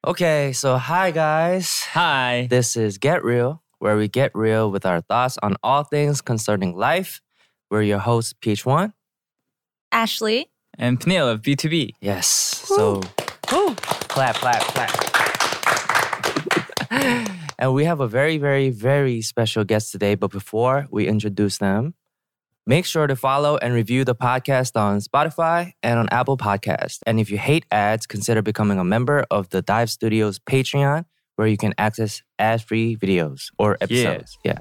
Okay, so hi guys. Hi. This is Get Real, where we get real with our thoughts on all things concerning life. We're your hosts, PH1. Ashley. And Peniel of B2B. Yes. So, clap, clap, clap. And we have a very, very, very special guest today. But before we introduce them, make sure to follow and review the podcast on Spotify and on Apple Podcasts. And if you hate ads, consider becoming a member of the Dive Studios Patreon, where you can access ad-free videos or episodes. Yeah.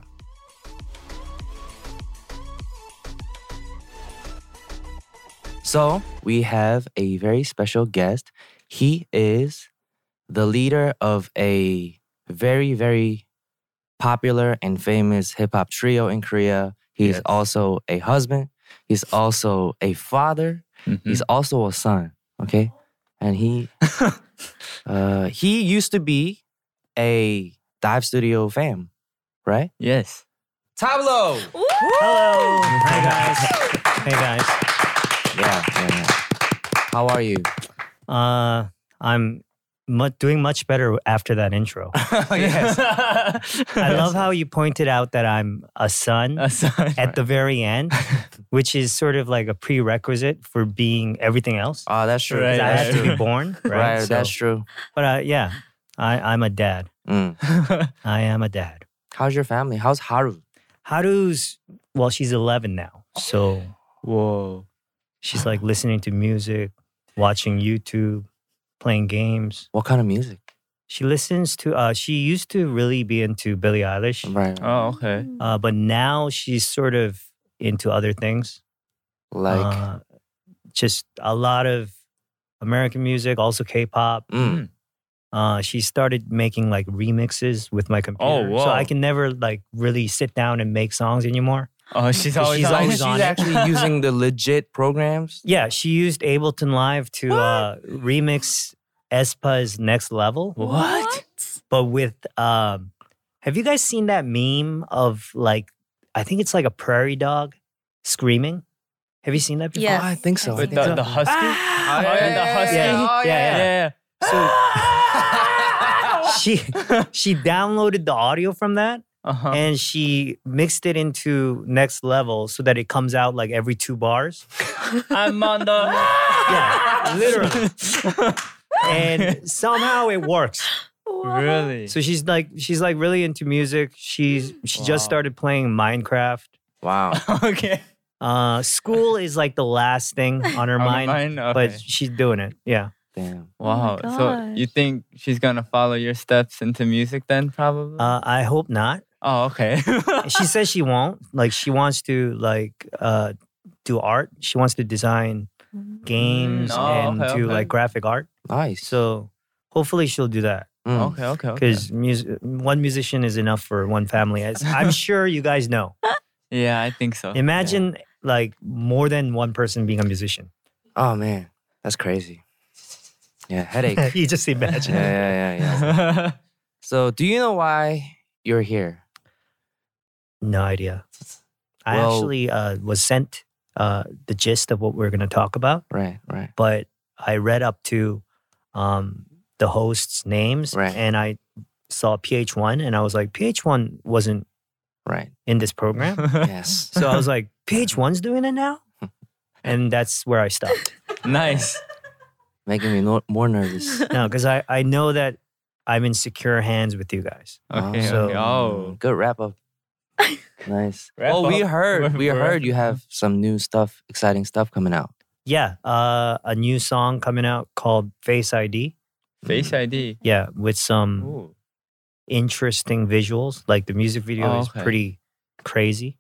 So we have a very special guest. He is the leader of a very, very popular and famous hip-hop trio in Korea. He's also a husband. He's also a father. Mm-hmm. He's also a son. Okay, and he used to be a Dive Studio fam, right? Yes. Tablo. Hello. Hi, guys. Hey, guys. Yeah. How are you? I'm doing much better after that intro. Yes. I love how you pointed out that I'm a son at the very end, which is sort of like a prerequisite for being everything else. Oh, that's true. Because Right. I had to be born, right? Right, So- that's true. But I'm a dad. Mm. I am a dad. How's your family? How's Haru? Haru's, well, she's 11 now. So Whoa. she's like listening to music, watching YouTube, playing games. What kind of music? She listens to, she used to really be into Billie Eilish. Right. Oh, okay. But now she's sort of into other things. Like, Just a lot of American music, also K-pop. mm. She started making like remixes with my computer. Oh, whoa. So I can never like really sit down and make songs anymore. Oh, she's always She's on. always She's on it. actually using the legit programs. Yeah, she used Ableton Live to remix aespa's Next Level. What? But with, have you guys seen that meme of like, I think it's like a prairie dog screaming? Have you seen that before? Yes. Oh, I think so. With the husky? Ah, Oh, yeah, the husky. Yeah. She downloaded the audio from that Uh-huh. and she mixed it into Next Level so that it comes out like every 2 bars. I'm on the... Yeah, literally. And somehow it works. Really? So she's like really into music. She Wow. just started playing Minecraft. Wow. Okay. School is like the last thing on her On mind, mine? Okay. but she's doing it. Yeah. Damn. Wow. Oh my So you gosh. think she's gonna follow your steps into music then, probably? I hope not. Oh, okay. She says she won't. Like she wants to do art. She wants to design games Oh, and okay, do okay. like graphic art. Nice. So hopefully she'll do that. Mm. Okay. Because one musician is enough for one family, as I'm sure you guys know. Yeah, I think so. Imagine like more than one person being a musician. Oh, man. That's crazy. Yeah, headache. You just imagine. Yeah. So, do you know why you're here? No idea. I Well- actually was sent the gist of what we're going to talk about, Right. but I read up to the hosts' names Right. and I saw PH1 and I was like, PH1 wasn't Right. in this program. Yes. So I was like, PH1's doing it now? And that's where I stopped. Nice. Making me more nervous. No, because I know that I'm in secure hands with you guys. Okay. So- okay. Oh. Good wrap up. Nice. Wrap Well, we up. heard Wrap you have some new stuff, exciting stuff coming out. Yeah, a new song coming out called Face ID. Face ID. Yeah, with some Ooh. interesting visuals. Like the music video Oh, is okay. pretty crazy.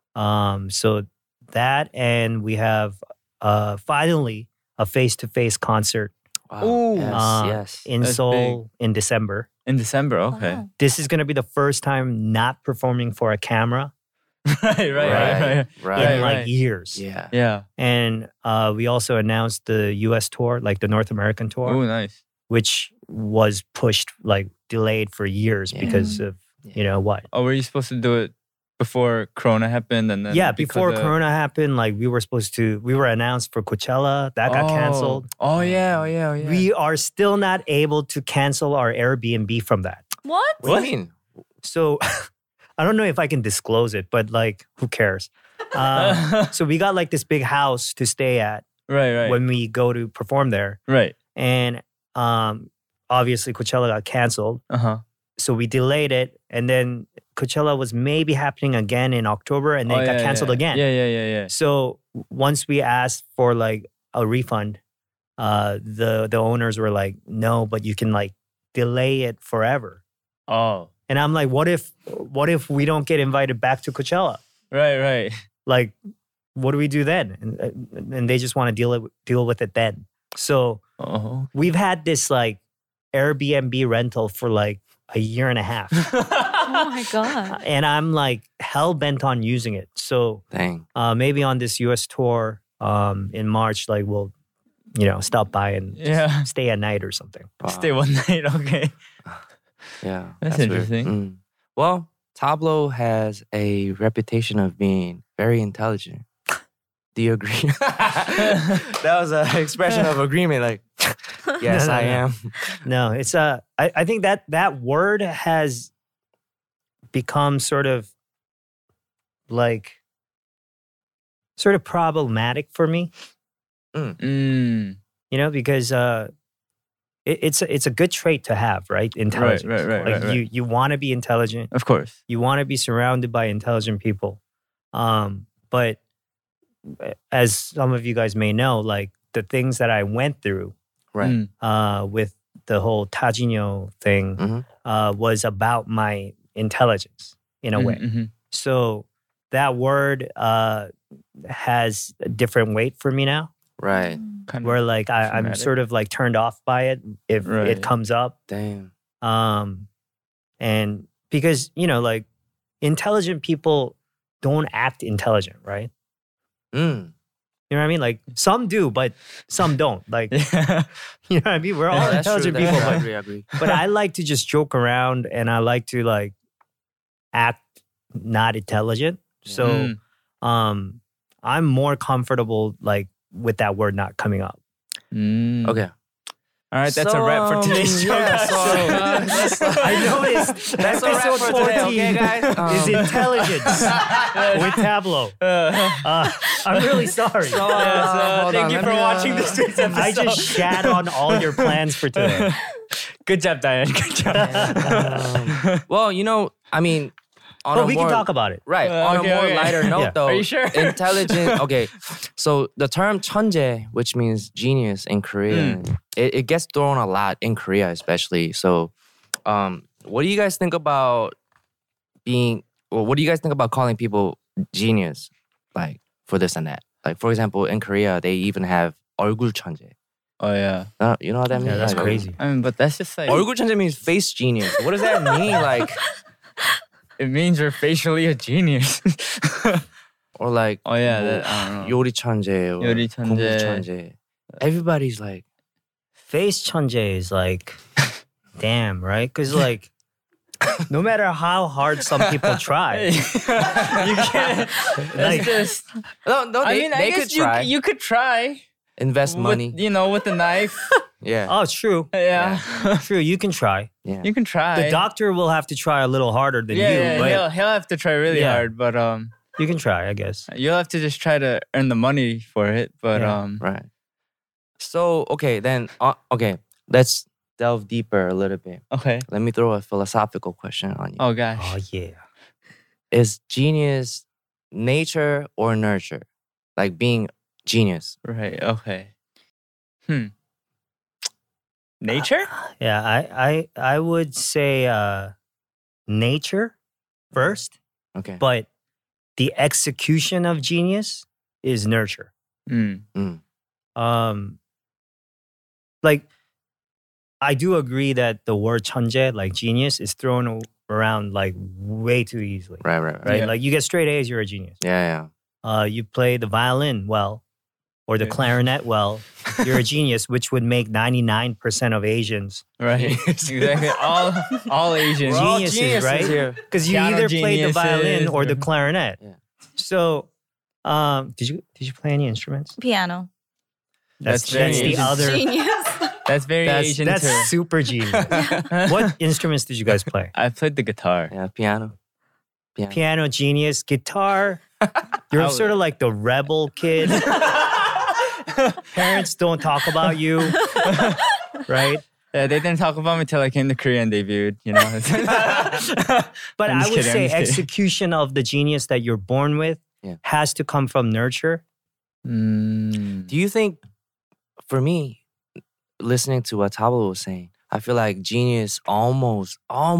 So that, and we have finally a face-to-face concert Wow. Ooh. Yes. in That's Seoul in December. In December. Okay. Wow. This is going to be the first time not performing for a camera right. in Right, like right. years. Yeah. Yeah. And we also announced the US tour, like the North American tour, Oh, nice. which was pushed, like delayed for years Yeah. because of, Yeah. you know what? Oh, were you supposed to do it before Corona happened, and then before Corona happened, like we were announced for Coachella. That got canceled. Oh yeah. We are still not able to cancel our Airbnb from that. What? What do you mean? So I don't know if I can disclose it, but like, who cares? So we got like this big house to stay at right. when we go to perform there. Right. And obviously Coachella got canceled. So we delayed it. And then Coachella was maybe happening again in October, and then it got canceled again. Yeah. So once we asked for like a refund, the owners were like, no, but you can like delay it forever. Oh. And I'm like, what if we don't get invited back to Coachella? Right. Like, what do we do then? And they just want to deal with it then. So we've had this like Airbnb rental for like a year and a half. Oh my God. And I'm like hell bent on using it. So Dang. maybe on this US tour in March, like we'll, stop by and stay at night or something. Wow. Stay one night, okay. Yeah. That's interesting. Weird. Well, Tablo has a reputation of being very intelligent. Do you agree? That was an expression of agreement. Like, yes, I am. No, it's I think that word has become sort of problematic for me. Because it's a good trait to have, right? Intelligence. Right. You want to be intelligent. Of course. You want to be surrounded by intelligent people. But as some of you guys may know, like the things that I went through, right, with the whole Tajinyo thing, was about my intelligence in a way. So that word has a different weight for me now. Right. Where like I'm sort of like turned off by it if it comes up. Damn. And because, like intelligent people don't act intelligent, right? You know what I mean? Like some do, but some don't. Like, you know what I mean? We're all intelligent people. I agree. But I like to just joke around and I like to like act not intelligent. So I'm more comfortable like with that word not coming up. Okay. All right, that's a wrap for today's show. I noticed episode 14 okay, guys? is intelligence with Tablo. I'm really sorry. Thank you for watching this week's episode. I just shat on all your plans for today. Good job, Diane. Good job. Well, I mean, we can talk about it. Right. On a more lighter note, though. Are you sure? Intelligent. Okay. So the term 천재, which means genius in Korean, it gets thrown a lot in Korea, especially. So, what do you guys think about calling people genius, like for this and that? Like, for example, in Korea, they even have 얼굴 천재. Oh yeah. You know what that means? Yeah, that's crazy. I mean, but that's just like 얼굴 천재 means face genius. What does that mean? Like. It means you're facially a genius. Or like, I don't know. 요리 천재 or 요리 천재. 공부 천재. Everybody's like, face 천재 is like, damn, right? Because like, no matter how hard some people try, you can't. like, Just, no, they guess could try. You could try. Invest money. With a knife. Yeah. oh, it's true. Yeah. True, you can try. Yeah. You can try. The doctor will have to try a little harder than you, but he'll have to try really hard, but you can try, I guess. you'll have to just try to earn the money for it. But Right. So, okay, then, let's delve deeper a little bit. okay. Let me throw a philosophical question on you. Oh gosh. Oh, yeah. Is genius nature or nurture? Like being genius. Right. Okay. Nature? Yeah, I would say nature first, Okay. but the execution of genius is nurture. Like, I do agree that the word 천재, like genius, is thrown around like way too easily. Right. Right? Yeah. Like you get straight A's, you're a genius. Yeah. You play the violin well, or the clarinet, well, you're a genius, which would make 99% of Asians Right. Exactly. All Asians. We're all geniuses, right? here. Because you Piano either play the violin geniuses or the or- clarinet. Yeah. So, did you play any instruments? Piano. That's very the Asian. other. Genius. That's very Asian That's too. super genius. What instruments did you guys play? I played the guitar. Yeah, piano. Piano genius, guitar. You're sort of like the rebel kid. Parents don't talk about you, right? Yeah, they didn't talk about me till I came to Korea and debuted, you know. But I'm I just would kidding, say I'm just kidding. execution of the genius that you're born with Yeah. has to come from nurture. Mm. Do you think, for me, listening to what Tablo was saying, I feel like genius almost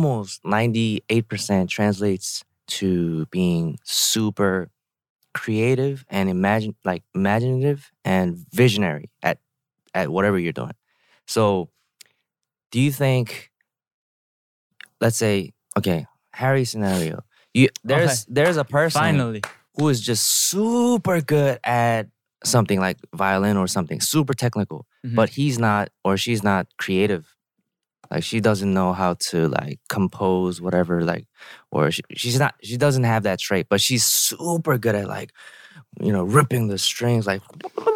98% translates to being super creative and imaginative and visionary at whatever you're doing. So, do you think, let's say, okay, Harry's scenario, there's a person Finally. who is just super good at something like violin or something, super technical, Mhm. but he's not or she's not creative. Like she doesn't know how to like compose whatever, like, or she doesn't have that trait, but she's super good at like, ripping the strings, like,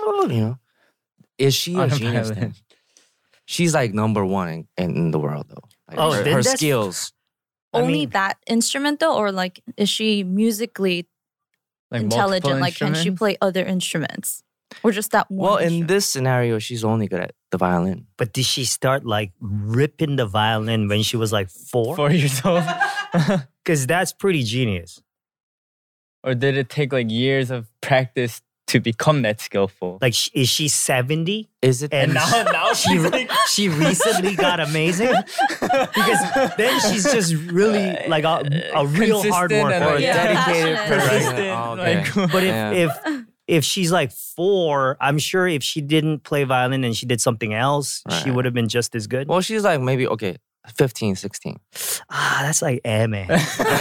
Is she a On a genius violin. then? She's like number one in the world though. Like, Oh, her, then her that's- skills. I Only mean- that instrument though, or like is she musically Like intelligent? multiple Like can she instruments? play other instruments, or just that one? Well, in instrument? this scenario, she's only good at the violin. But did she start like ripping the violin when she was like 4? 4 years old? Because that's pretty genius. Or did it take like years of practice to become that skillful? Like, is she 70? Is it? And now she she recently got amazing? Because then she's just really like a real hard Consistent and, worker. or a like, dedicated passionate. person? Persistent, Oh, okay. like- But Yeah. if she's like 4, I'm sure if she didn't play violin and she did something else, she Right. would have been just as good. Well, she's like maybe 15, 16. That's like man.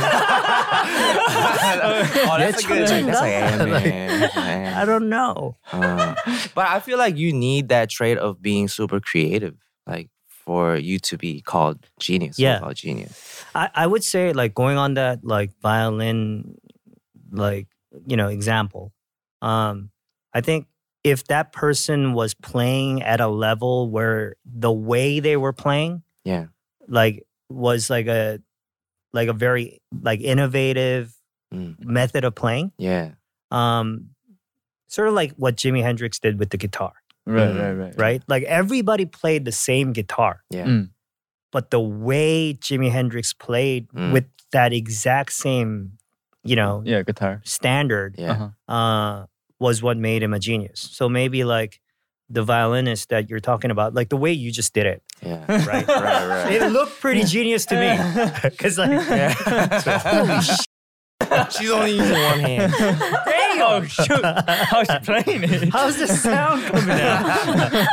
That's a good. That's like, Like, man. I don't know. But I feel like you need that trait of being super creative, like for you to be called genius. Yeah. Called genius. I would say like going on that like violin like example. I think if that person was playing at a level where the way they were playing Yeah. like was like a very like innovative Mm. method of playing, Yeah. sort of like what Jimi Hendrix did with the guitar, Right. right? Like everybody played the same guitar, Yeah. Mm. but the way Jimi Hendrix played Mm. with that exact same, Yeah, guitar. standard Yeah. Uh-huh. was what made him a genius. So maybe like the violinist that you're talking about, like the way you just did it, Yeah. right? Right. It looked pretty genius to me. Because like, holy shit. She's only using one hand. Oh, shoot. How's she playing it? How's the sound coming out?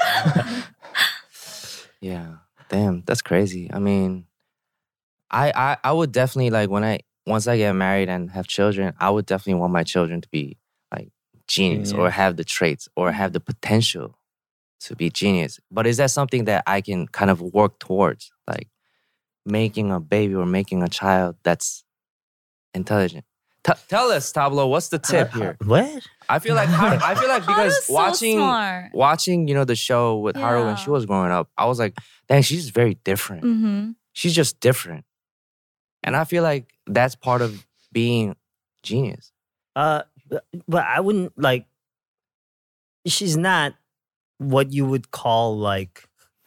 Yeah. Damn, that's crazy. I mean, I would definitely like once I get married and have children, I would definitely want my children to be like genius Yeah. or have the traits or have the potential to be genius. But is that something that I can kind of work towards? Like making a baby or making a child that's intelligent. Tell us, Tablo, what's the tip here? What? I feel like because Haru's so watching smart. the show with Haru when she Yeah. was growing up, I was like, dang, she's very different. Mm-hmm. She's just different. And I feel like that's part of being genius. But I wouldn't like. She's not what you would call like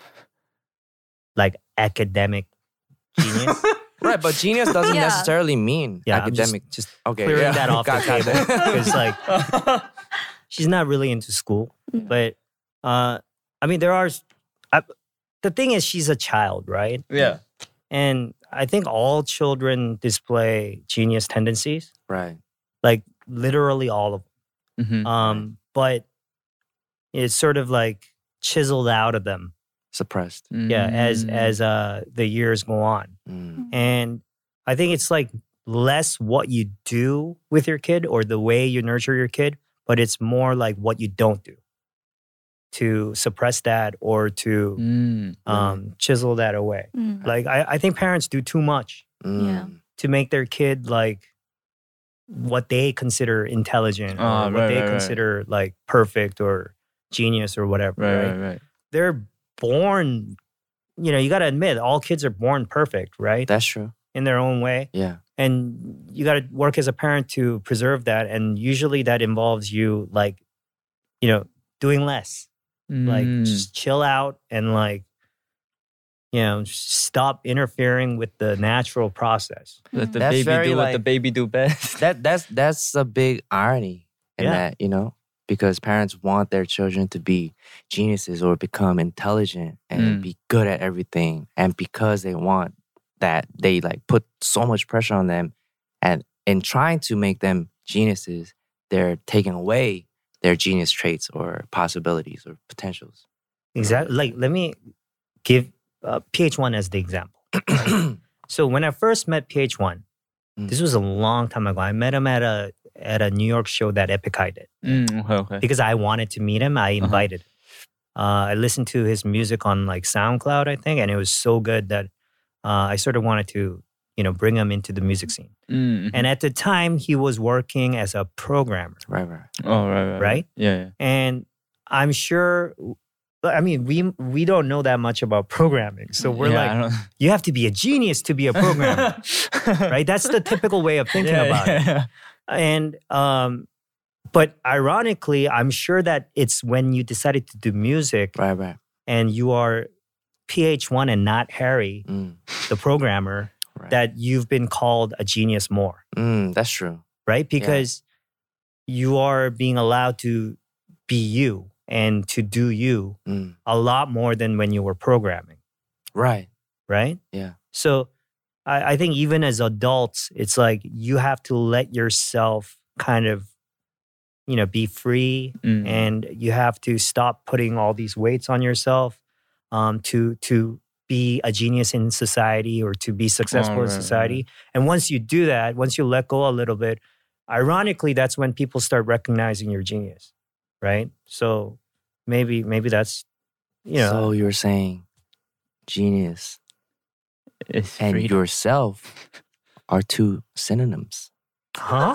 academic genius. Right, but genius doesn't Yeah. necessarily mean Yeah, I'm academic. Just Okay, clearing yeah. that off the Got table it. because like she's not really into school. Mm. But I mean, there are. The thing is, she's a child, right? Yeah. And I think all children display genius tendencies, Right. like literally all of Mhm. them. But it's sort of like chiseled out of them, Suppressed. yeah, as the years go on. Mm. And I think it's like less what you do with your kid or the way you nurture your kid, but it's more like what you don't do to suppress that or to chisel that away. Like I think parents do too much to make their kid like what they consider intelligent or what they consider like perfect or genius or whatever. Right. They're born, you got to admit, all kids are born perfect, right? That's true. In their own way. Yeah. And you got to work as a parent to preserve that. And usually that involves you like, doing less. Like just chill out and like, stop interfering with the natural process. Let the baby do what the baby do best. That's a big irony in that, because parents want their children to be geniuses or become intelligent and be good at everything. And because they want that, they like put so much pressure on them. And in trying to make them geniuses, they're taking away their genius traits or possibilities or potentials. Exactly. Like, let me give PH1 as the example. So when I first met PH1, this was a long time ago. I met him at a New York show that Epic High did. Okay. Because I wanted to meet him, I invited him. I listened to his music on like SoundCloud, I think, and it was so good that I sort of wanted to, bring him into the music scene. And at the time, he was working as a programmer. Right. Oh, right. Yeah. And I'm sure, I mean, we don't know that much about programming. So we're you have to be a genius to be a programmer, right? That's the typical way of thinking about it. And, but ironically, I'm sure that it's when you decided to do music right. and you are PH1 and not Harry, the programmer, that you've been called a genius more. That's true. Right? Because you are being allowed to be you and to do you a lot more than when you were programming. Right. Yeah. So I think even as adults, it's like you have to let yourself kind of, be free and you have to stop putting all these weights on yourself to be a genius in society or to be successful in society. Right. And once you do that, once you let go a little bit, ironically, that's when people start recognizing your genius, right? So maybe that's, So you're saying genius and yourself are two synonyms. Huh?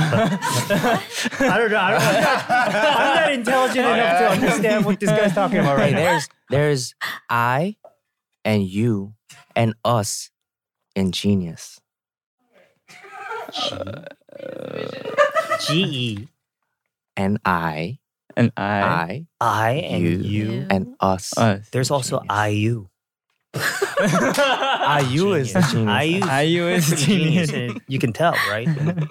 I don't know. I'm not intelligent enough to understand what this guy's talking about right now. There's I and you and us in genius. G-E. And I. And I. I and you. And us. There's also IU. IU is genius. IU is genius. You can tell, right?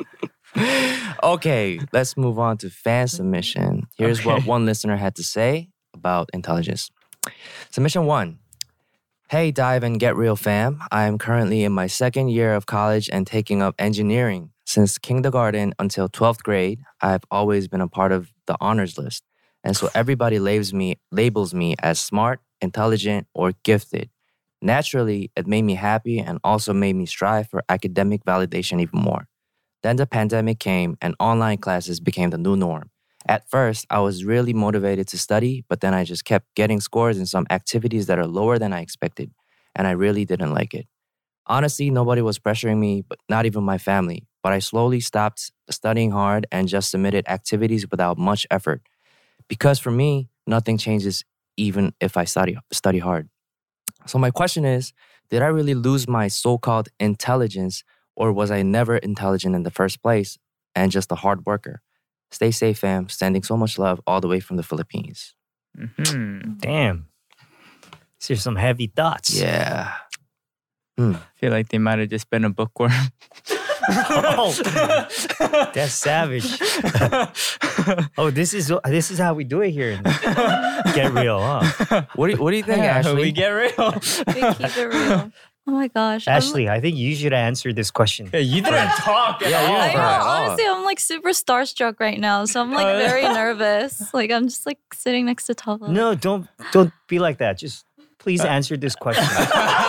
Okay, let's move on to fan submission. Here's what one listener had to say about intelligence. Submission 1. Hey, Dive and Get Real fam. I am currently in my second year of college and taking up engineering. Since kindergarten until 12th grade, I've always been a part of the honors list. And so everybody labels me as smart, intelligent, or gifted. Naturally, it made me happy and also made me strive for academic validation even more. Then the pandemic came and online classes became the new norm. At first, I was really motivated to study, but then I just kept getting scores in some activities that are lower than I expected, and I really didn't like it. Honestly, nobody was pressuring me, but not even my family. But I slowly stopped studying hard and just submitted activities without much effort. Because for me, nothing changes even if I study hard. So my question is, did I really lose my so-called intelligence, or was I never intelligent in the first place and just a hard worker? Stay safe, fam. Sending so much love all the way from the Philippines. Damn. These are some heavy thoughts. Yeah. I feel like they might have just been a bookworm. Oh, that's savage. Oh, this is how we do it here in Get Real, huh? What do you think, Ashley? We get real. We keep it real. Oh my gosh. Ashley, I think you should answer this question. Yeah, you didn't talk at all. I know, honestly, I'm like super starstruck right now. So I'm like very nervous. Like I'm just like sitting next to Tala. No, don't be like that. Just please answer this question.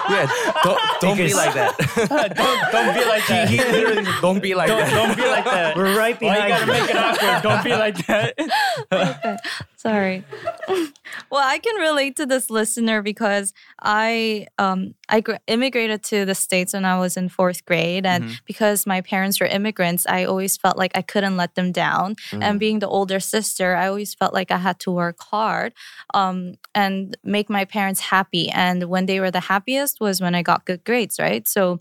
Yeah, don't be like that. don't be like that. He literally don't be like that. Don't be like that. We're right Why behind you gotta you. make it awkward? Don't be like that. Okay. Sorry. Well, I can relate to this listener because I immigrated to the States when I was in 4th grade. And because my parents were immigrants, I always felt like I couldn't let them down. And being the older sister, I always felt like I had to work hard and make my parents happy. And when they were the happiest was when I got good grades, right? So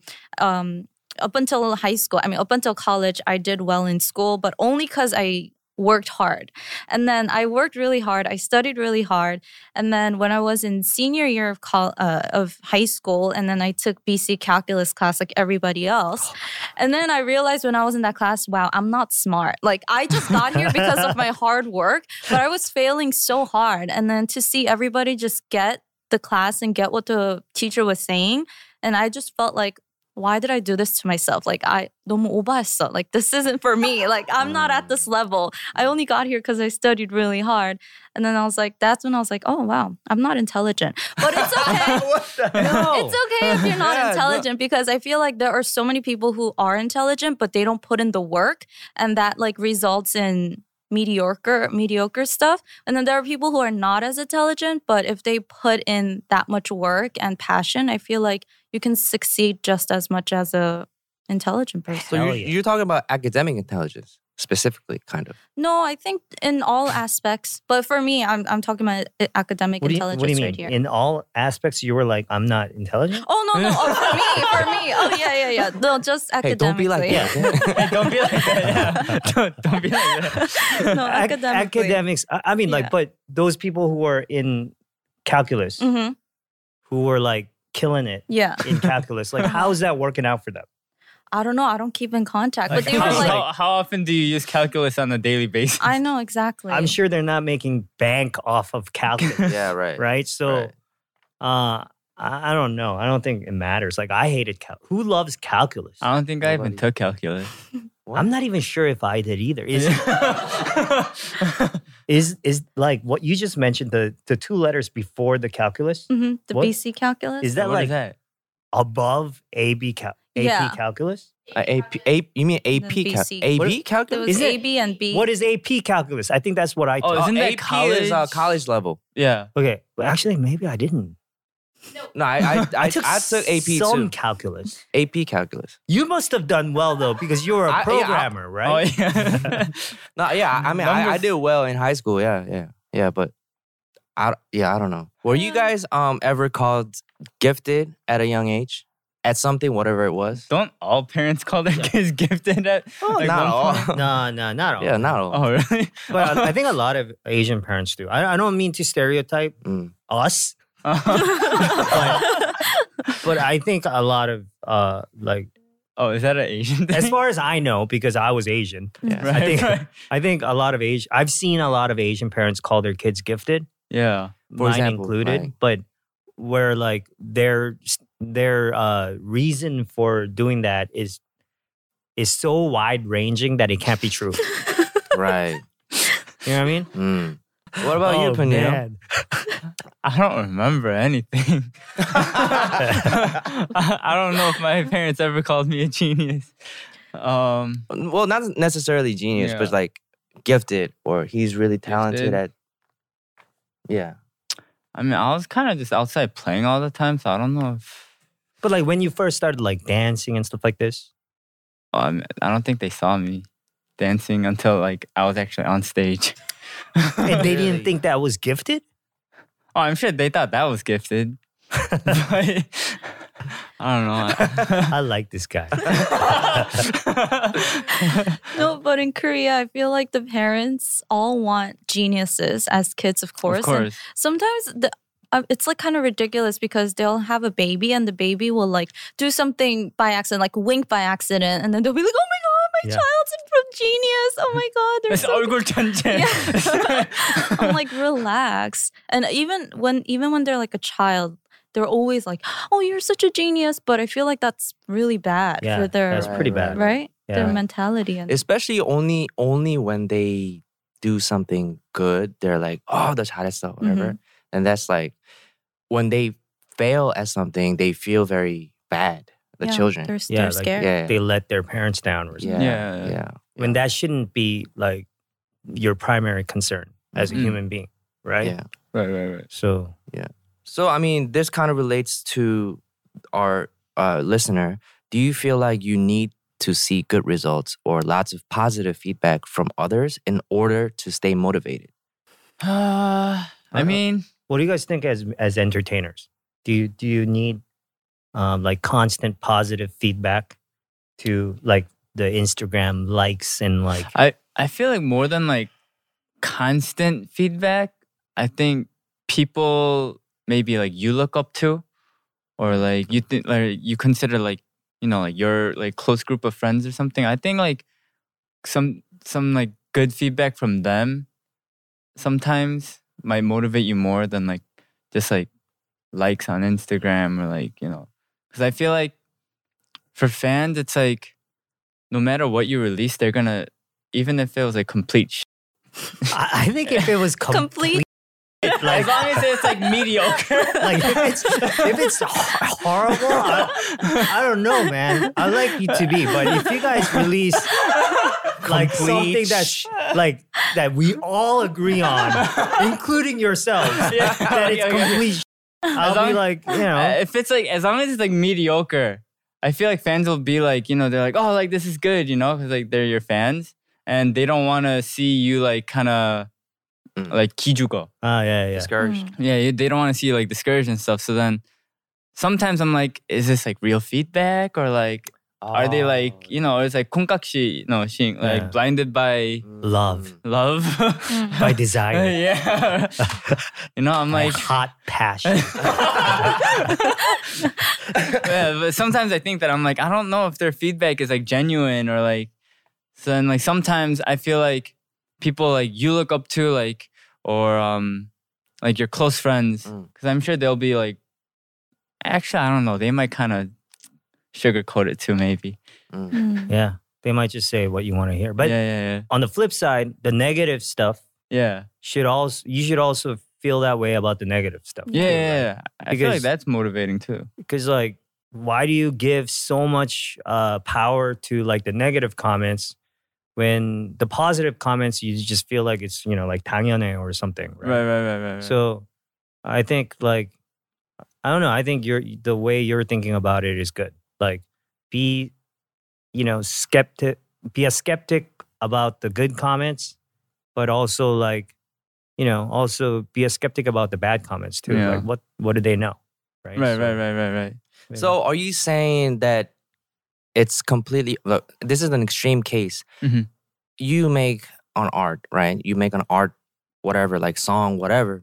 up until high school, up until college, I did well in school, but only because I worked hard. And then I worked really hard. I studied really hard. And then when I was in senior year of high school, and then I took BC calculus class like everybody else. And then I realized when I was in that class, wow, I'm not smart. Like I just got here because of my hard work, but I was failing so hard. And then to see everybody just get the class and get what the teacher was saying, and I just felt like, why did I do this to myself? Like 너무 오버했어. Like this isn't for me. Like I'm not at this level. I only got here because I studied really hard. And then that's when I was like, oh wow, I'm not intelligent. But it's okay. It's okay if you're not intelligent because I feel like there are so many people who are intelligent, but they don't put in the work. And that like results in mediocre stuff. And then there are people who are not as intelligent, but if they put in that much work and passion, I feel like you can succeed just as much as a intelligent person. So you're talking about academic intelligence specifically, kind of. No, I think in all aspects. But for me, I'm talking about academic intelligence what do you mean? right here. In all aspects, you were like, I'm not intelligent? Oh, no. Oh, for me. Oh, yeah. No, just academically. Hey, don't be like that. Hey, don't be like that. Yeah. Don't be like that. No, academically. Academics. I mean, like, but those people who are in calculus, who were like killing it in calculus, like, how's that working out for them? I don't know. I don't keep in contact. Like, But they were like, how often do you use calculus on a daily basis? I know exactly. I'm sure they're not making bank off of calculus. Yeah, right. Right? So, I don't know. I don't think it matters. Like, I hated calculus. Who loves calculus? I don't think I even took calculus. I'm not even sure if I did either. Is like what you just mentioned, the 2 letters before the calculus? The What? BC calculus? Is that What like is that? above AP calculus? You mean Then AP BC. AB There calculus? was Is it- A, B, and B. What is AP calculus? I think that's what I Oh, took. isn't that AP is college? college level. Yeah. Okay, well, actually, maybe I didn't. No, I took AP some too. calculus. AP calculus. You must have done well though, because you were a programmer, Oh, right? yeah. No, yeah. I mean, I Numbers- did well in high school. Yeah. But I don't know. Were you guys ever called gifted at a young age? At something, whatever it was? Don't all parents call their kids gifted at like not one all. point? No, not all. Yeah, not all. Oh, really? But I think a lot of Asian parents do. I don't mean to stereotype us, but I think a lot of like, oh, is that an Asian thing? as far as I know, because I was Asian, Yeah. Right, I think a lot of I've seen a lot of Asian parents call their kids gifted, Yeah. For mine example, included, like- but where like their reason for doing that is so wide ranging that it can't be true. Right. You know what I mean? Mm. What about you, Panino? man. I don't remember anything. I don't know if my parents ever called me a genius. Well, not necessarily genius, Yeah. but like gifted or he's really talented Gifted. at. Yeah. I mean, I was kind of just outside playing all the time, so I don't know if. But like when you first started like dancing and stuff like this, I don't think they saw me dancing until like I was actually on stage. and they Really? didn't think that was gifted. Oh, I'm sure they thought that was gifted. But I don't know. I like this guy. No, but in Korea, I feel like the parents all want geniuses as kids, of course. Of And course. sometimes it's like kind of ridiculous because they'll have a baby and the baby will like do something by accident, like wink by accident, and then they'll be like, "Oh my god, my Yeah. child's from genius! Oh my god, they're It's so." 얼굴 천재. Yeah. I'm like, relax. And even when they're like a child, they're always like, "Oh, you're such a genius," but I feel like that's really bad Yeah, for their that's pretty bad. right, their Yeah. mentality and Especially only when they do something good, they're like, oh, 너 잘했어, whatever. And that's like when they fail at something, they feel very bad. The children. They're scared. Yeah. They let their parents down or something. Yeah. When that shouldn't be like your primary concern as a human being, right? Yeah. Right. So So, I mean, this kind of relates to our listener. Do you feel like you need to see good results or lots of positive feedback from others in order to stay motivated? I mean, what do you guys think as entertainers? Do you need like constant positive feedback to like the Instagram likes and like I feel like more than like constant feedback, I think people maybe like you look up to, or like you think like you consider like, you know, like your like close group of friends or something. I think like some like good feedback from them sometimes might motivate you more than like just like likes on Instagram or like, you know, because I feel like for fans it's like no matter what you release, they're gonna, even if it was like complete I think if it was Complete. like, as long as it's like mediocre. like if it's horrible, I don't know, man. I like you to be, but if you guys release like something that's like that we all agree on, including yourselves, that it's complete. I'll be like, you know, if it's like, as long as it's like mediocre, I feel like fans will be like, you know, they're like, oh, like this is good, you know, because like they're your fans and they don't want to see you like kind of like 기죽어. yeah. Discouraged. Yeah, they don't want to see you like discouraged and stuff. So then sometimes I'm like, is this like real feedback or like, are they like, you know, it's like 콩깍시, no, like blinded by love by desire. Yeah. You know, I'm like hot passion. Yeah, but sometimes I think that I'm like, I don't know if their feedback is like genuine or like, so then like sometimes I feel like people like you look up to like, or like your close friends, because I'm sure they'll be like, actually, I don't know, they might kind of sugarcoat it too, maybe. Yeah, they might just say what you want to hear. But on the flip side, the negative stuff, you should also feel that way about the negative stuff. Yeah. I feel like that's motivating too. Because like, why do you give so much power to like the negative comments when the positive comments you just feel like it's, you know, like 당연해 or something, Right. So I think like, I don't know, I think the way you're thinking about it is good. Like be a skeptic about the good comments, but also like, you know, also be a skeptic about the bad comments too. Yeah. Like what do they know? Right. So are you saying that it's completely, look, this is an extreme case. You make an art, right? You make an art, whatever, like song, whatever.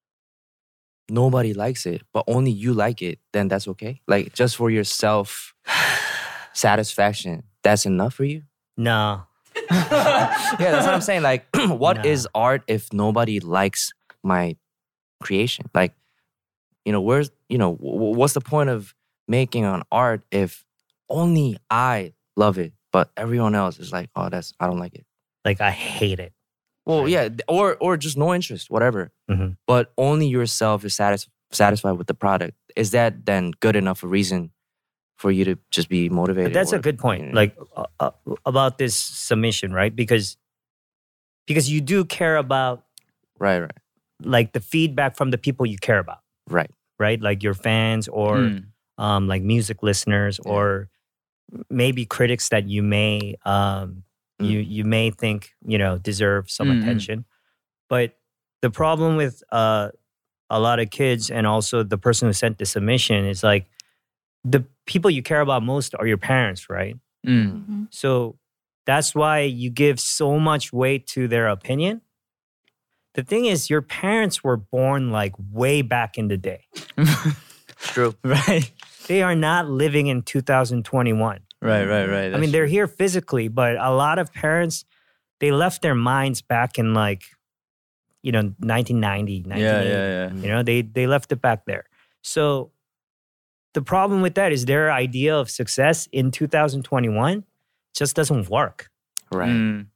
Nobody likes it, but only you like it, then that's okay? Like just for your self satisfaction, that's enough for you? No. Yeah, that's what I'm saying. Like, what is art if nobody likes my creation? Like, you know, what's the point of making an art if only I love it, but everyone else is like, oh, I don't like it. Like, I hate it. Well, yeah, or just no interest, whatever. But only yourself is satisfied with the product. Is that then good enough a reason for you to just be motivated? But that's a good point. Like about this submission, right? Because you do care about right, like the feedback from the people you care about, right? Like your fans or like music listeners or maybe critics that you may you may think, you know, deserve some attention. But the problem with a lot of kids and also the person who sent the submission is like the people you care about most are your parents, right? So that's why you give so much weight to their opinion. The thing is, your parents were born like way back in the day. True. Right. They are not living in 2021. Right. I mean, they're here physically, but a lot of parents, they left their minds back in like, you know, 1990, 1980. Yeah. You know, they left it back there. So the problem with that is their idea of success in 2021 just doesn't work. Right.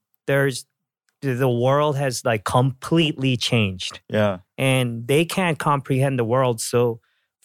The world has like completely changed. Yeah. And they can't comprehend the world. So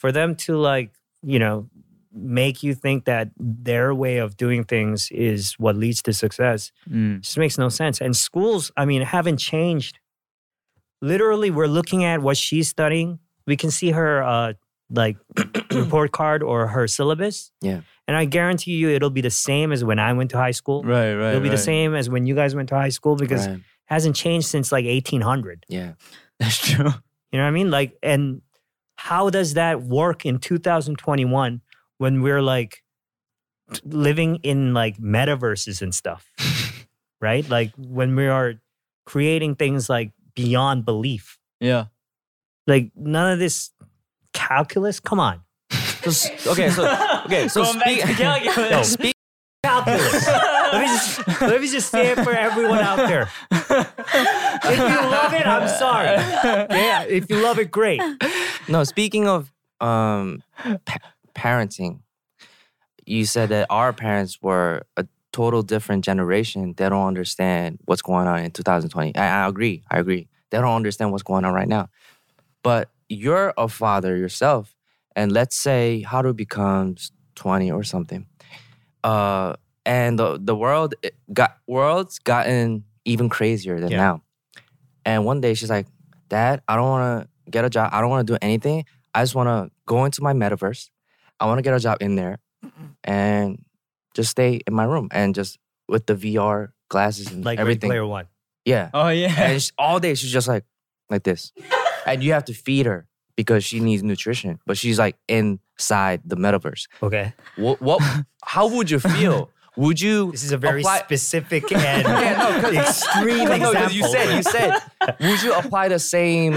for them to like, make you think that their way of doing things is what leads to success just makes no sense. And schools, haven't changed. Literally, we're looking at what she's studying. We can see her report card or her syllabus. Yeah. And I guarantee you it'll be the same as when I went to high school. Right. It'll be the same as when you guys went to high school because it hasn't changed since like 1800. Yeah. That's true. You know what I mean? Like, and how does that work in 2021 when we're like living in like metaverses and stuff, right? Like when we are creating things like beyond belief. Yeah. Like none of this calculus. Come on. So Going back to calculus. speak Calculus. let me just say it for everyone out there. If you love it, I'm sorry. Yeah, if you love it, great. No, speaking of parenting, you said that our parents were a total different generation. They don't understand what's going on in 2020. I agree. They don't understand what's going on right now. But you're a father yourself, and let's say Haru becomes 20 or something. And the world's gotten even crazier than now. And one day she's like, Dad, I don't want to get a job. I don't want to do anything. I just want to go into my metaverse. I want to get a job in there and just stay in my room and just with the VR glasses and like everything. Player One. Yeah. Oh, yeah. And all day she's just like this. And you have to feed her because she needs nutrition. But she's like inside the metaverse. Okay. How would you feel? Would you? This is a very specific and extreme example. No, you said, would you apply the same,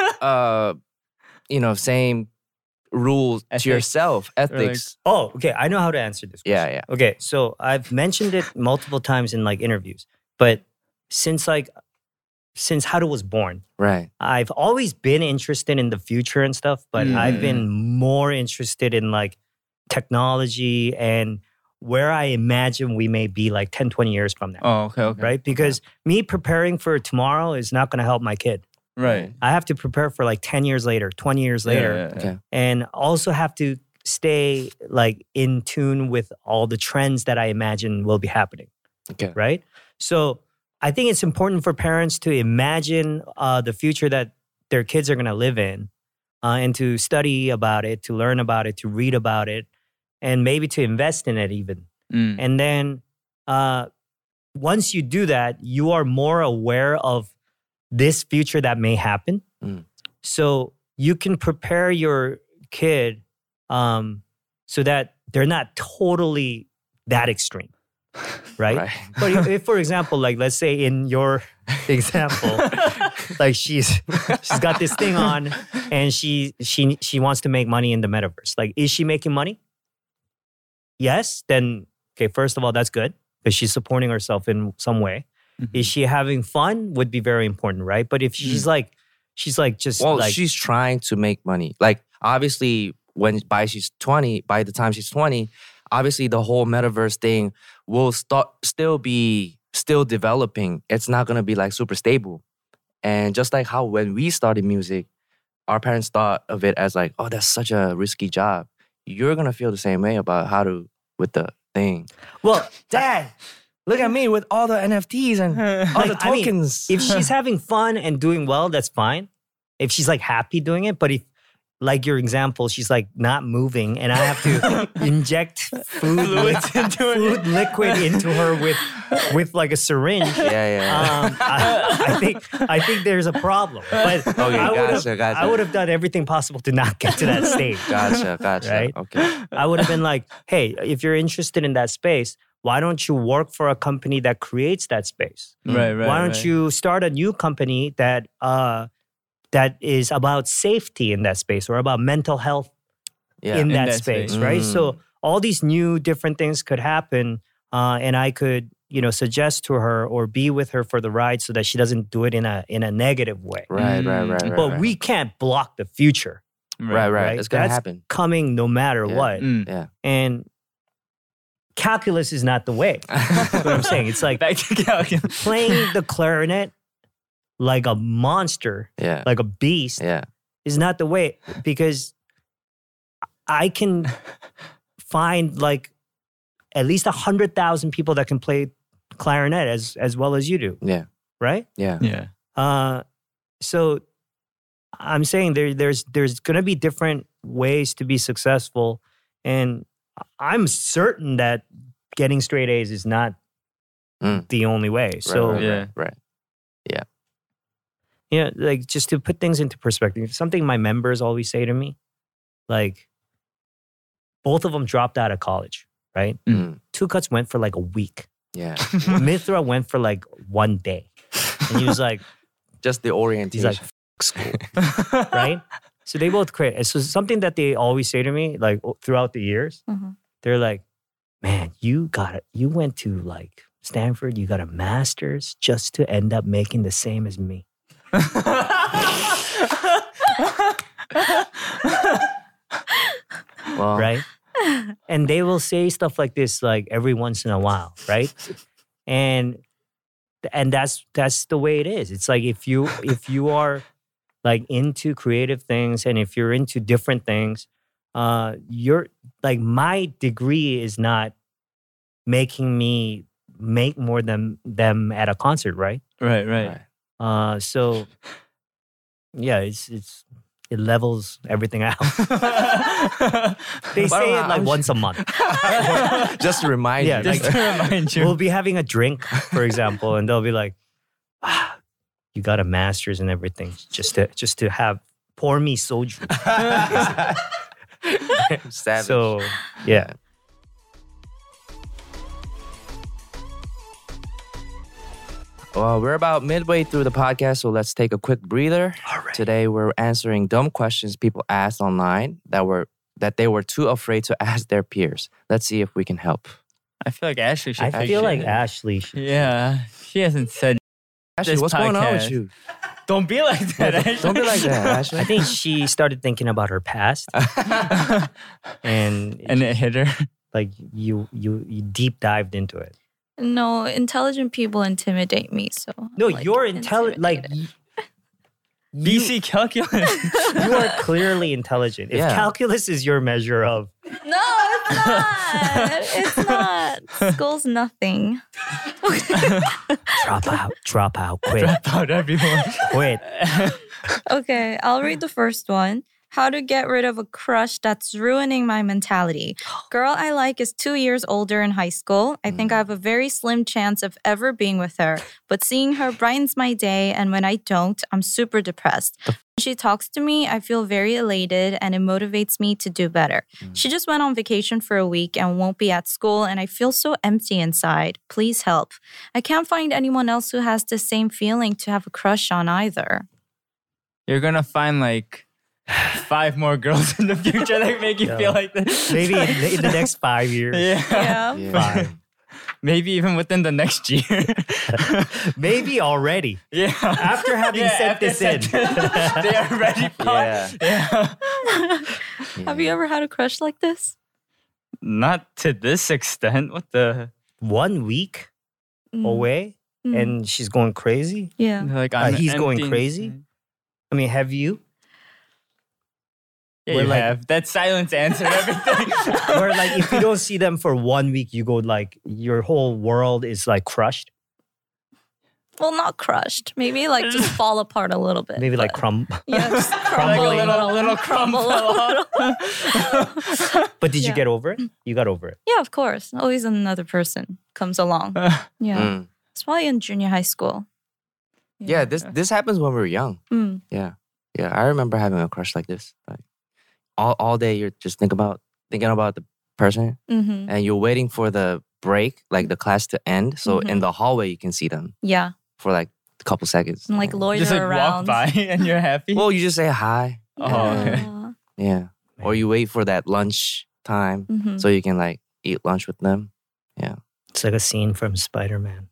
same rules to yourself, ethics? Oh, okay. I know how to answer this question. Yeah. Okay, so I've mentioned it multiple times in like interviews, but since Haru was born, right, I've always been interested in the future and stuff, but I've been more interested in like technology and where I imagine we may be like 10, 20 years from now. Oh, okay. Right? Because me preparing for tomorrow is not going to help my kid. Right. I have to prepare for like 10 years later, 20 years later. Okay. And also have to stay like in tune with all the trends that I imagine will be happening. Okay. Right? So I think it's important for parents to imagine the future that their kids are going to live in and to study about it, to learn about it, to read about it, and maybe to invest in it even. And then once you do that, you are more aware of this future that may happen. So you can prepare your kid so that they're not totally that extreme. Right? But if, for example, like let's say in your example, like she's got this thing on and she wants to make money in the metaverse. Like, is she making money? Yes, then okay, first of all, that's good because she's supporting herself in some way. Is she having fun? Would be very important, right? But if she's she's trying to make money. Like obviously by the time she's 20, obviously the whole metaverse thing will still developing. It's not gonna be like super stable. And just like how when we started music, our parents thought of it as like, oh, that's such a risky job. You're gonna feel the same way about with the thing. Well, Dad, look at me with all the NFTs and all the tokens. If she's having fun and doing well, that's fine. If she's like happy doing it, but if like your example, she's like not moving and I have to inject food liquid into her with like a syringe. I think there's a problem. But I would have done everything possible to not get to that stage. Gotcha. Right? Okay. I would have been like, hey, if you're interested in that space, why don't you work for a company that creates that space? Right. Why don't you start a new company that is about safety in that space or about mental health in that space, right? So all these new different things could happen and I could, suggest to her or be with her for the ride so that she doesn't do it in a negative way. Right. But we can't block the future. Right. It's going to happen. Coming no matter what. Yeah. And calculus is not the way. That's what I'm saying. It's like playing the clarinet like a monster, like a beast, is not the way. Because I can find like at least 100,000 people that can play clarinet as well as you do. Yeah. Right? Yeah. So I'm saying there's going to be different ways to be successful, and I'm certain that getting straight A's is not the only way. So right. Yeah, like just to put things into perspective, something my members always say to me, like both of them dropped out of college, right? Two Cuts went for like a week. Yeah. Mithra went for like 1 day. And he was like, just the orientation. he's like, school, right? So they both quit. And so something that they always say to me, like throughout the years, they're like, man, you went to like Stanford, you got a master's just to end up making the same as me. Well, right? And they will say stuff like this like every once in a while, right? And that's the way it is. It's like if you are like into creative things and if you're into different things, you're like my degree is not making me make more than them at a concert, right? Right. So yeah, it levels everything out. They say it like once a month. Just to remind you. Just to remind you. We'll be having a drink, for example, and they'll be like, you got a master's and everything just to have pour me soju. Savage. So yeah. Well, we're about midway through the podcast, so let's take a quick breather. All right. Today, we're answering dumb questions people asked online that they were too afraid to ask their peers. Let's see if we can help. I feel like Ashley should. I feel like Ashley should. Yeah, she hasn't said. Ashley, what's going on with you? Don't be like that, Ashley. Don't be like that, Ashley. I think she started thinking about her past, and it hit her. like you deep dived into it. No, intelligent people intimidate me. So No, I'm, you're intelligent. Like BC calculus. you are clearly intelligent. If calculus is your measure of, No, it's not. It's not. School's nothing. drop out, quit, Drop out, everyone. quit. Okay, I'll read the first one. How to get rid of a crush that's ruining my mentality. Girl I like is 2 years older in high school. I think I have a very slim chance of ever being with her. But seeing her brightens my day, and when I don't, I'm super depressed. When she talks to me, I feel very elated and it motivates me to do better. She just went on vacation for a week and won't be at school, and I feel so empty inside. Please help. I can't find anyone else who has the same feeling to have a crush on either. You're gonna find like 5 more girls in the future that make you feel like this. Maybe in the next 5 years. Yeah. Five. Maybe even within the next year. Maybe already. Yeah. After having sent this in. They are ready for Yeah. Have you ever had a crush like this? Not to this extent. What the? 1 week away and she's going crazy? Yeah. Like He's going crazy? I mean, have you? Yeah, you have. That silence answered everything. Where like if you don't see them for 1 week, you go like your whole world is like crushed. Well, not crushed. Maybe like just fall apart a little bit. Maybe like crumb. Yeah, just Like crumbling. a little crumble. But did you get over it? You got over it. Yeah, of course. Always another person comes along. Yeah. It's probably in junior high school. Yeah, this happens when we're young. Mm. Yeah. I remember having a crush like this. Like all day you're just thinking about the person, Mm-hmm. and you're waiting for the break, like the class to end. So in the hallway you can see them Yeah. for like a couple seconds. And like loiter Just like around. walk by and you're happy. Well, you just say hi. Oh, okay. Yeah. Yeah. Or you wait for that lunch time Mhm. so you can like eat lunch with them. Yeah. It's like a scene from Spider-Man.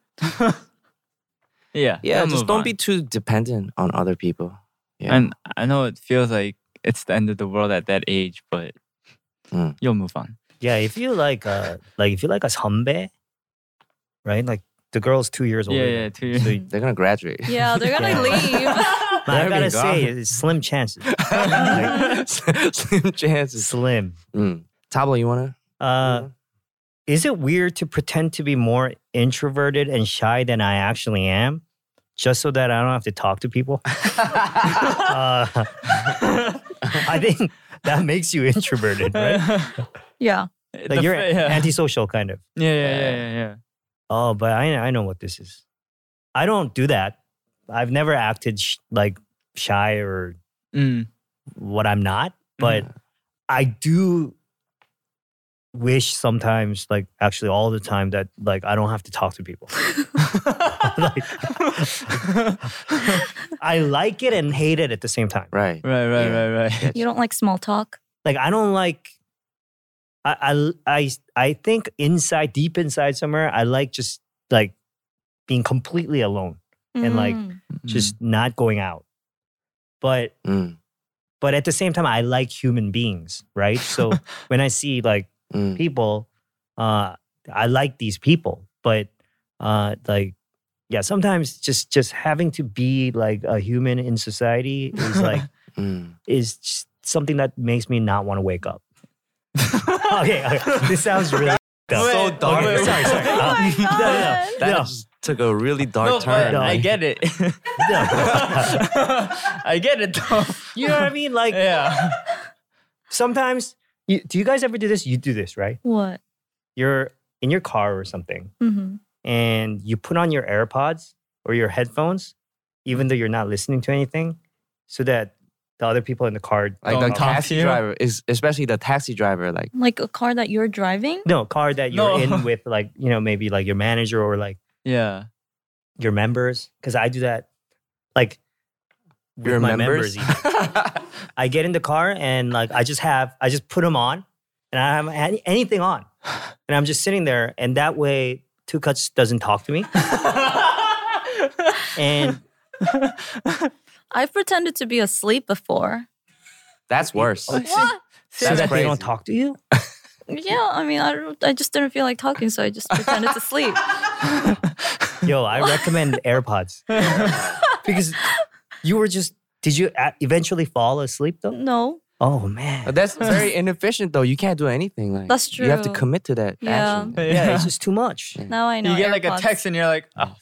Yeah. Yeah. they'll Just move don't on. be too dependent on other people. Yeah. And I know it feels like it's the end of the world at that age, but you'll move on. Yeah, if you like a 선배, right? Like the girl's 2 years older. Yeah, 2 years. So they're gonna graduate. Yeah, they're gonna leave. But I gotta say, it's slim chances. Slim chances. Slim. Tablo, you wanna? Is it weird to pretend to be more introverted and shy than I actually am, just so that I don't have to talk to people? I think that makes you introverted, right? Yeah. Like you're antisocial, kind of. Yeah. Oh, but I know what this is. I don't do that. I've never acted like shy or what I'm not, but I do wish sometimes, like actually all the time, that like I don't have to talk to people. Like, I like it and hate it at the same time. Right. You don't like small talk? Like I don't like. I think deep inside somewhere, I like just like being completely alone and like just not going out. But at the same time, I like human beings, right? So when I see like people, I like these people. But like, yeah, sometimes just having to be like a human in society is like is just something that makes me not want to wake up. Okay. This sounds really so dark. Okay, sorry. Oh my God. That just took a really dark turn. I get it. I get it though. You know what I mean? Like, sometimes, do you guys ever do this? You do this, right? What? You're in your car or something, and you put on your AirPods or your headphones, even though you're not listening to anything, so that the other people in the car, like the taxi driver, especially the taxi driver, like a car that you're driving? No, car that you're in with, like, you know, maybe like your manager or like your members. Because I do that, like with your my members. I get in the car and like I just put them on, and I don't have anything on, and I'm just sitting there, and that way Two Cuts doesn't talk to me, and. I've pretended to be asleep before. That's worse. What? So that crazy. they don't talk to you? Yeah, I mean, I just didn't feel like talking, so I just pretended to sleep. Yo, I recommend AirPods. Because did you eventually fall asleep though? No. Oh, man. That's very inefficient though. You can't do anything. Like, That's true. You have to commit to that action. Yeah, it's just too much. Now I know. You get like a AirPods. text and you're like, oh.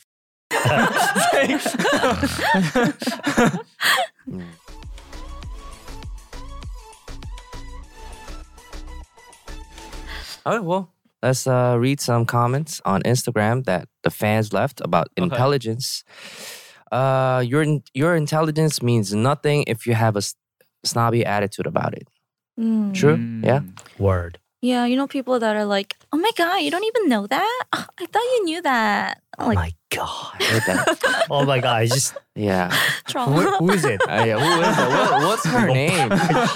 All right, well, let's read some comments on Instagram that the fans left about intelligence. Your intelligence means nothing if you have a snobby attitude about it. True? Yeah? Word. Yeah, you know people that are like, oh my God, you don't even know that? Oh, I thought you knew that. Oh Like, my God. I hate that. Oh my God. I just, Yeah. trauma. who is it? Yeah, who is it? What's her name?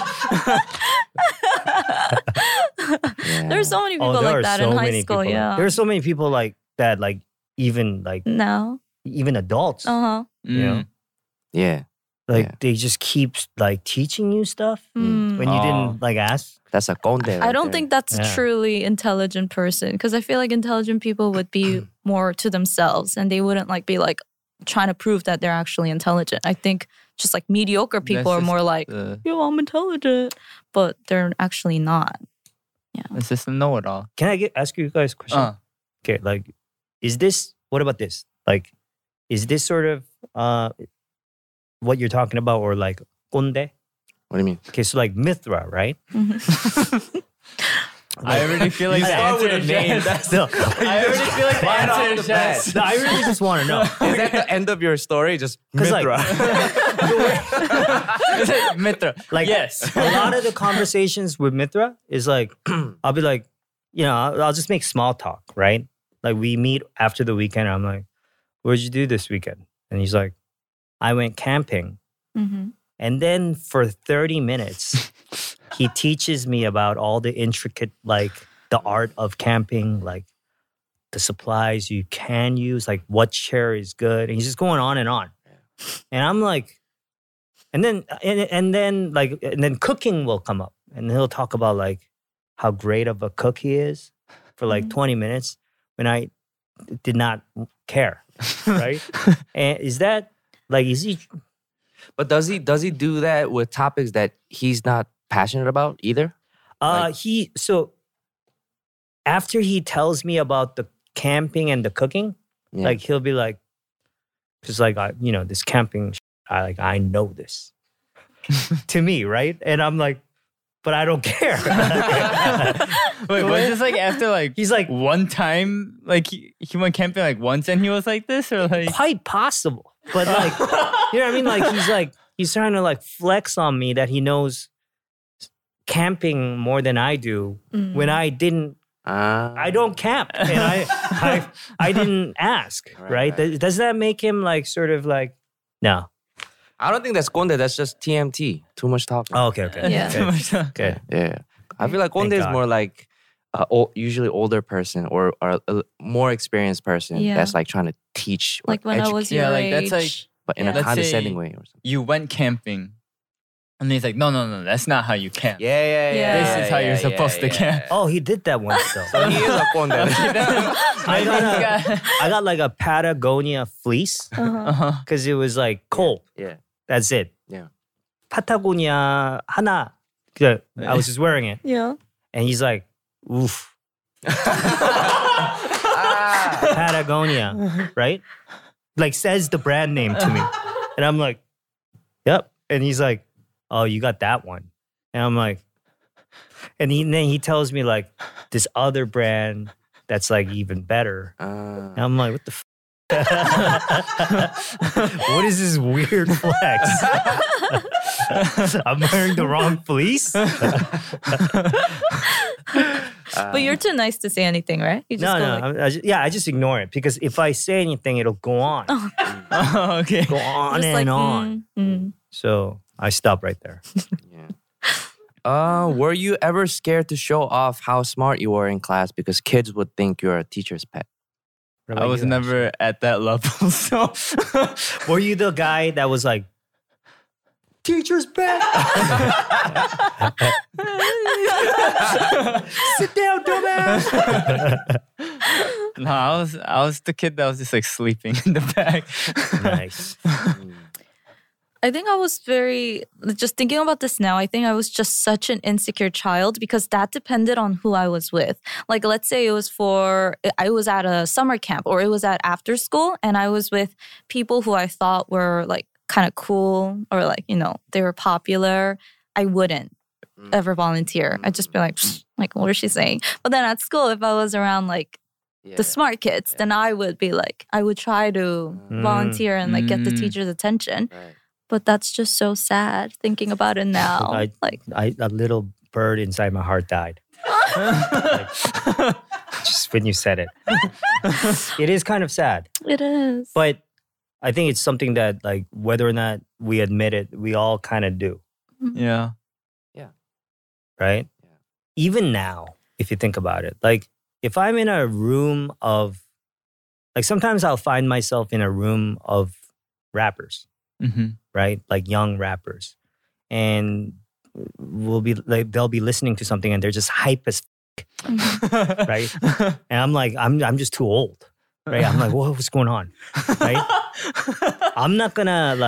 Yeah. There's so many people there like are that so in high many school. people. Yeah. There are so many people like that, like even No. adults. Uh-huh. You know? Yeah. Like they just keep like teaching you stuff Mm. when you didn't like ask. That's a conde. I don't think that's Yeah. a truly intelligent person, because I feel like intelligent people would be more to themselves and they wouldn't like be like trying to prove that they're actually intelligent. I think just like mediocre people are more like, yo, I'm intelligent, but they're actually not. It's just a know-it-all. Can I ask you guys a question? Okay, like, what about this? Like, is this sort of what you're talking about, or like konde? What do you mean? Okay, so like Mithra, right? I already feel like the answer is yes. No, I already feel like the answer is yes. no, I really just want to know. Is that the end of your story? Just 'Cause, like, Mithra. Is it Mitra? Like, yes. A lot of the conversations with Mithra is like, I'll be like, you know, I'll just make small talk, right? Like we meet after the weekend. I'm like, what'd you do this weekend? And he's like, I went camping. Mm-hmm. And then for 30 minutes, he teaches me about all the intricate, like the art of camping, like the supplies you can use, like what chair is good. And he's just going on. And I'm like, and then cooking will come up, and he'll talk about like how great of a cook he is for like 20 minutes when I did not care, right? And is that like, is he But does he do that with topics that he's not passionate about either? So after he tells me about the camping and the cooking, like he'll be like, just like this camping, I know this to me, right? And I'm like, but I don't care. Wait, was this like after like he's like one time, like he went camping like once and he was like this, or like quite possible, but like you know what I mean? Like he's trying to like flex on me that he knows camping more than I do when I didn't. I don't camp, and I didn't ask. Right? Does that make him like sort of like no? I don't think that's Conde. That's just TMT. Too much talking. Oh, okay. Yeah. too much time. Okay. Yeah. I feel like Conde is more like usually older person or a more experienced person that's like trying to teach. Like when I was your age. That's like, but in a condescending way or something. You went camping. And he's like, no, that's not how you camp. Yeah. This is how you're supposed to camp. Oh, he did that once though. So he is a Conde. I got like a Patagonia fleece because it was like cold. Yeah. That's it. Yeah. Patagonia 하나. I was just wearing it. Yeah. And he's like, oof. Patagonia, right? Like says the brand name to me. And I'm like, yep. And he's like, oh, you got that one. And I'm like, and then he tells me like this other brand that's like even better. And I'm like, what the what is this weird flex? I'm wearing the wrong fleece? But you're too nice to say anything, right? You just I just ignore it because if I say anything, it'll go on. Oh, okay. Go on and on. So I stop right there. Were you ever scared to show off how smart you were in class because kids would think you're a teacher's pet? I was never at that level, so. Were you the guy that was like, teacher's pet? Sit down, dumbass. No, I was the kid that was just like sleeping in the back. Nice. I think I was just thinking about this now, I think I was just such an insecure child because that depended on who I was with. Like, let's say I was at a summer camp or it was at after school and I was with people who I thought were like kind of cool or like, they were popular. I wouldn't ever volunteer. I'd just be like, what is she saying? But then at school, if I was around like the smart kids, then I would be like, I would try to volunteer and like get the teacher's attention. Right. But that's just so sad thinking about it now. A little bird inside my heart died. Just when you said it. It is kind of sad. It is. But I think it's something that like whether or not we admit it, we all kind of do. Yeah. Yeah. Right? Yeah. Even now, if you think about it, like if I'm in a room of, like sometimes I'll find myself in a room of rappers. Right? Like young rappers. And they'll be listening to something and they're just hype as right? And I'm like, I'm just too old. Right? I'm like, what's going on? Right? I'm not gonna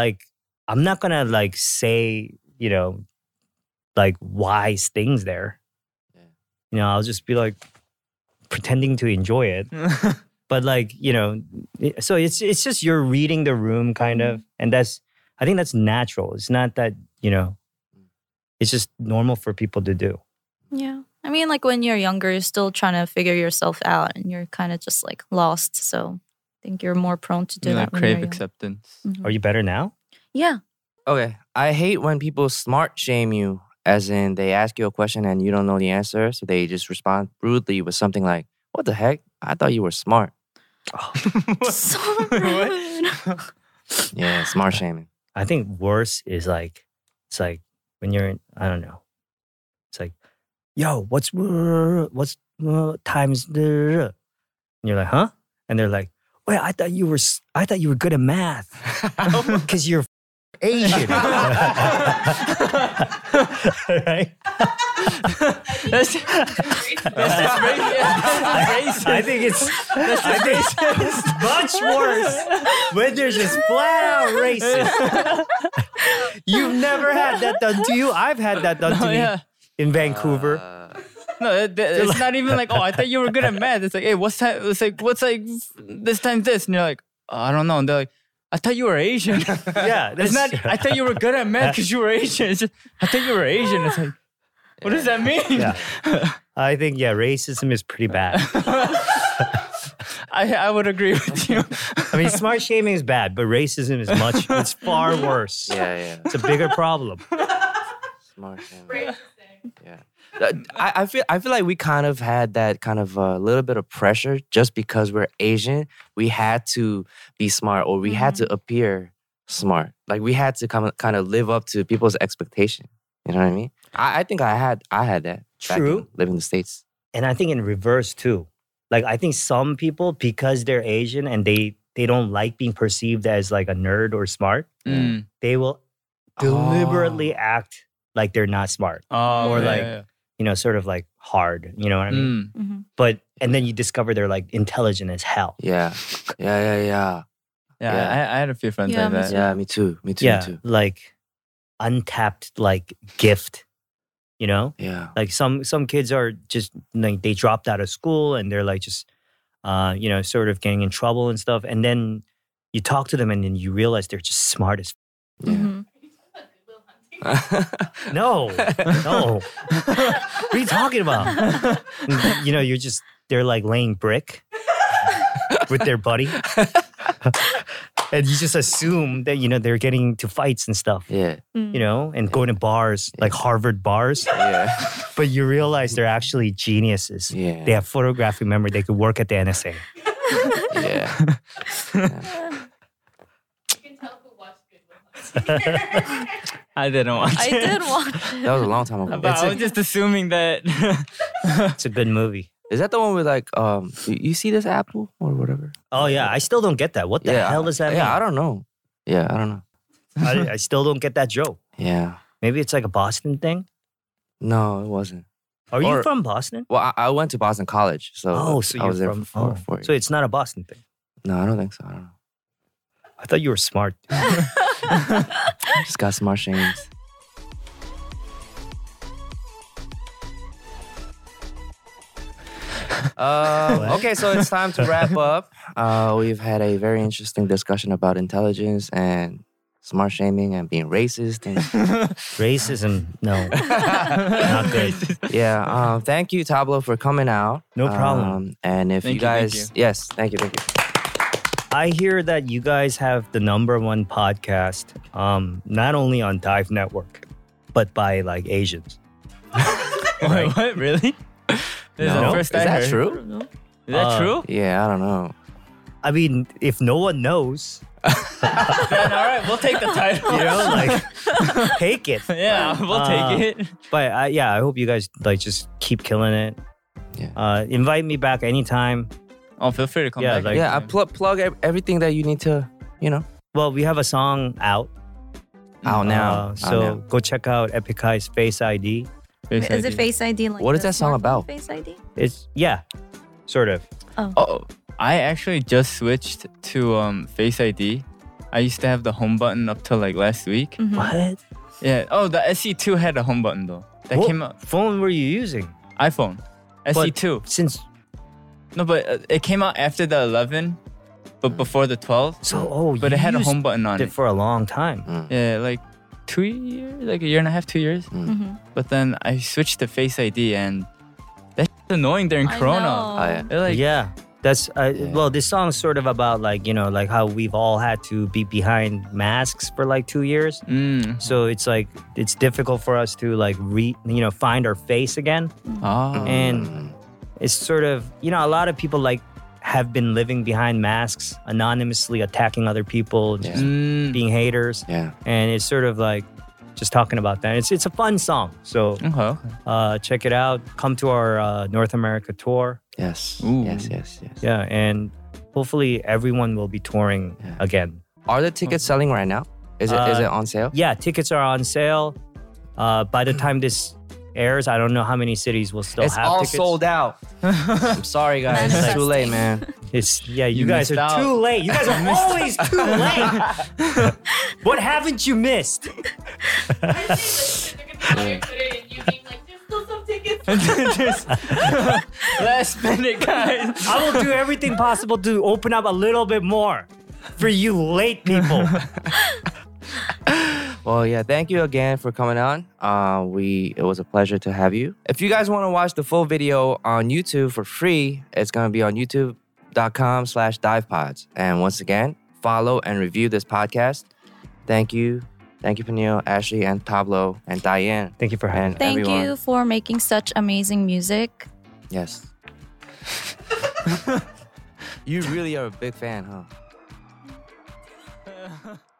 say, like wise things there. I'll just be like pretending to enjoy it. But like, so it's just you're reading the room kind of. And I think that's natural. It's not that, it's just normal for people to do. Yeah. I mean, like when you're younger, you're still trying to figure yourself out and you're kind of just like lost. So I think you're more prone to do that. Crave acceptance. Are you better now? Yeah. Okay. I hate when people smart shame you, as in they ask you a question and you don't know the answer. So they just respond rudely with something like, what the heck? I thought you were smart. Oh. So rude. Yeah, smart shaming. I think worse is like, it's like when you're in, I don't know. It's like, yo, what's times the? And you're like, huh? And they're like, wait, I thought you were good at math because you're Asian. Right? That's just racist. I think it's much worse when there's just flat out racist. You've never had that done to you. I've had that done to me in Vancouver. No, it's not even like, oh, I thought you were good at math. It's like, hey, what's this times this? And you're like, oh, I don't know. And they're like, I thought you were Asian. Yeah, It's not, I thought you were good at math because you were Asian. It's just, I thought you were Asian. It's like, what does that mean? Yeah. I think, racism is pretty bad. I would agree with you. I mean, smart shaming is bad, but racism is it's far worse. Yeah. It's a bigger problem. Smart shaming. Yeah. I feel like we kind of had that kind of a little bit of pressure just because we're Asian. We had to be smart, or we had to appear smart. Like we had to kind of live up to people's expectation. You know what I mean? I think I had that. True. Living in the States. And I think in reverse too. Like I think some people, because they're Asian and they don't like being perceived as like a nerd or smart, they will deliberately act like they're not smart. Or sort of like hard. You know what I mean? But and then you discover they're like intelligent as hell. Yeah. Yeah, I had a few friends like that. Yeah, me too. Yeah, like untapped like gift. You know? Yeah. Like some kids are just like they dropped out of school and they're like just sort of getting in trouble and stuff. And then you talk to them and then you realize they're just smart as No. What are you talking about? They're like laying brick with their buddy. And you just assume that, they're getting into fights and stuff. Yeah. And going to bars, like Harvard bars. Yeah. But you realize they're actually geniuses. Yeah. They have photographic memory. They could work at the NSA. Yeah. I didn't watch it. I did watch it. That was a long time ago. But I was just assuming that. It's a good movie. Is that the one with like, you see this apple or whatever? Oh, yeah. I still don't get that. What the hell does that mean? Yeah, I don't know. I still don't get that joke. Yeah. Maybe it's like a Boston thing? No, it wasn't. Are you from Boston? Well, I went to Boston College. So so I was you're there from... for 4 years. So it's not a Boston thing? No, I don't think so. I don't know. I thought you were smart. Just got smart shames. Okay, so it's time to wrap up. We've had a very interesting discussion about intelligence and smart shaming and being racist. And Racism, no. Not good. Yeah, thank you, Tablo, for coming out. No problem. And if you guys... Yes, thank you. I hear that you guys have the #1 podcast, not only on Dive Network, but by like Asians. Wait, what? Really? This is the first I heard. Is that true? Is that true? Yeah, I don't know. I mean, if no one knows, Then all right, we'll take the title. take it. Yeah, we'll take it. But I hope you guys like just keep killing it. Yeah. Invite me back anytime. Oh, feel free to come back. I plug everything that you need to, Well, we have a song out now. So go check out Epic High's Face ID. Is it Face ID? Like what is that song about? Face ID? It's sort of. Oh, I actually just switched to Face ID. I used to have the home button up till like last week. Mm-hmm. What? Yeah. Oh, the SE2 had a home button though. That came out. Phone were you using? iPhone. SE2. Since No, but it came out after the 11, but before the 12. But it had a home button on it for a long time. Yeah, like 2 years, like a year and a half, 2 years. Mm-hmm. But then I switched to Face ID, and that's annoying during Corona. know. Oh, yeah. Yeah, that's well. This song's sort of about like like how we've all had to be behind masks for like 2 years. So it's like it's difficult for us to like find our face again. And it's sort of a lot of people like have been living behind masks, anonymously attacking other people, just being haters. Yeah. And it's sort of like just talking about that. It's a fun song. So check it out. Come to our North America tour. Yes. Ooh. Yes. Yeah, and hopefully everyone will be touring again. Are the tickets selling right now? Is it on sale? Yeah, tickets are on sale. By the time this airs, I don't know how many cities will still have tickets. It's all sold out. I'm sorry, guys. It's too late, man. You guys are too late. You guys are always too late. What haven't you missed? Last minute, guys. I will do everything possible to open up a little bit more for you late people. Well, yeah, thank you again for coming on. It was a pleasure to have you. If you guys want to watch the full video on YouTube for free, it's going to be on youtube.com/divepods. And once again, follow and review this podcast. Thank you. Thank you, Peniel, Ashley, and Pablo, and Diane. Thank you for having me. Thank you for making such amazing music. Yes. You really are a big fan, huh?